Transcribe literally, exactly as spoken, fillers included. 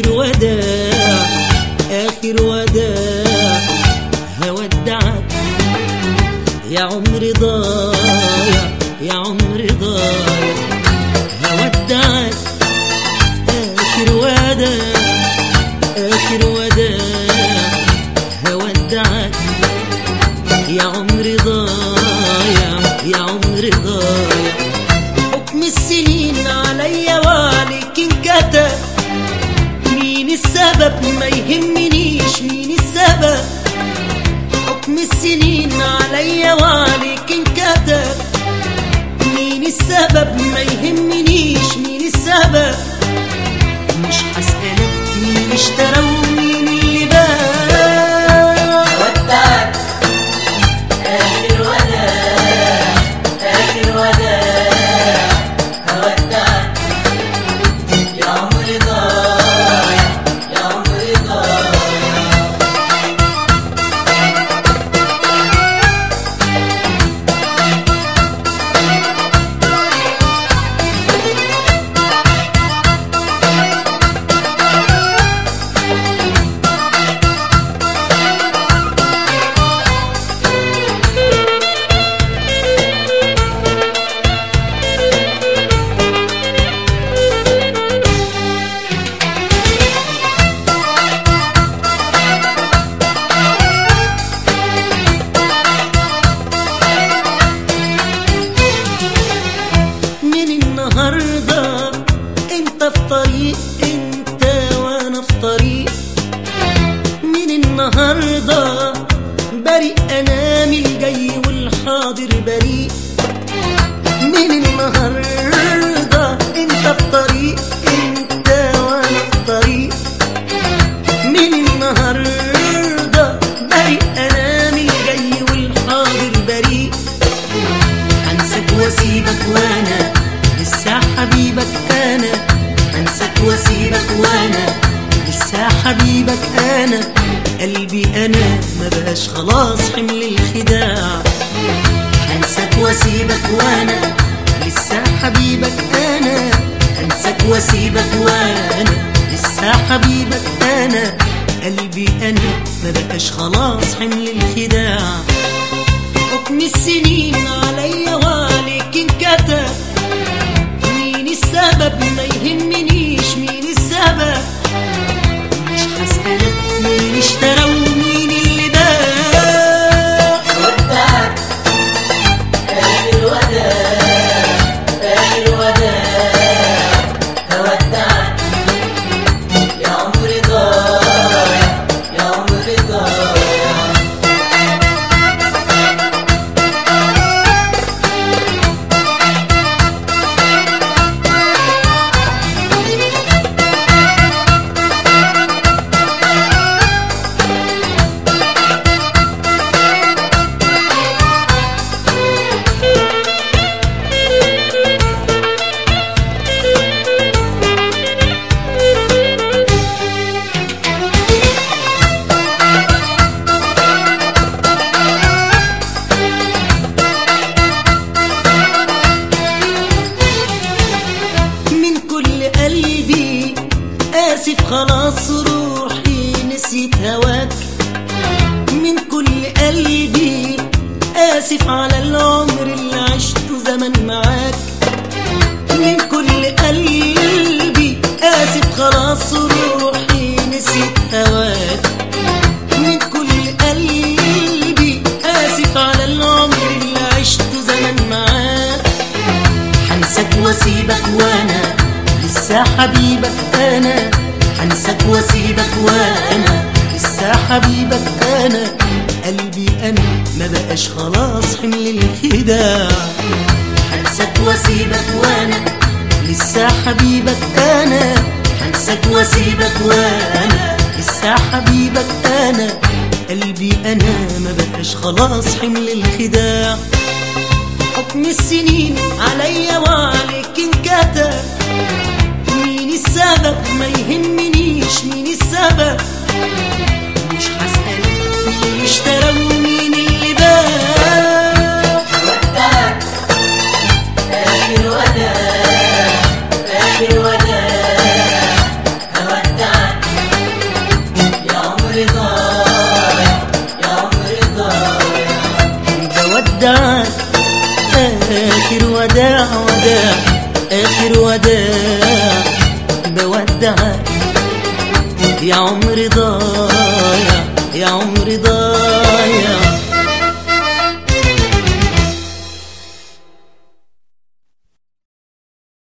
آخر وداع آخر وداع هودعك يا عمري ضايع يا عمري ضايع هودعك آخر وداع آخر وداع هودعك يا عمري ضايع يا عمري ضايع حكم السنين عليا وعليك انكتب مين السبب ما يهمنيش مين السبب حكم السنين عليا وعليك انكتب مين السبب ما يهمنيش مين السبب مش هسألك مين اشترى ومين اللي باع ودعك آخر وداع آخر وداع هودعك يا عمري ضايع يا عمري ضايع النهارده انت في طريق انت وانا في طريق من النهارده بريء انا من الجاي والحاضر بريء من النهارده انت في طريق انت وانا في طريق من النهارده بريء انا من الجاي والحاضر بريء هنساك واسيبك وانا لسه حبيبك انا انساك واسيبك وانا لسه حبيبك انا قلبي انا ما بقاش خلاص حمل الخداع انساك واسيبك وانا لسه حبيبك انا انساك واسيبك وانا لسه حبيبك انا قلبي انا ما بقاش خلاص حمل الخداع حكم السنين عليا وعليك انكتب مين السبب ما يهمنيش مين السبب مش هسألك مين اشترى ومين اللي باع ودعك آخر وداع آخر وداع هودعك يا عمري ضايع يا عمري ضايع آسف خلاص روحي نسيت هواك من كل قلبي آسف على العمر اللي عشته زمن معاك من كل قلبي آسف خلاص روحي نسيت هواك من كل قلبي آسف على العمر اللي عشته زمن معاك هنساك واسيبك وانا لسه حبيبك انا هنساك واسيبك وانا لسه حبيبك انا قلبي انا ما بقاش خلاص حمل الخداع هنساك واسيبك وانا لسه حبيبك انا هنساك واسيبك وانا لسه حبيبك انا قلبي انا ما بقاش خلاص حمل الخداع حكم السنين عليا وعليك انكتب مين السبب ما يهمنيش مين السبب مش هسألك مين اشترى ومين اللي باع ودعك آخر وداع آخر وداع هودعك بودعك آخر وداع وداع آخر وداع بودعك يا عمري ضايع يا عمري ضايع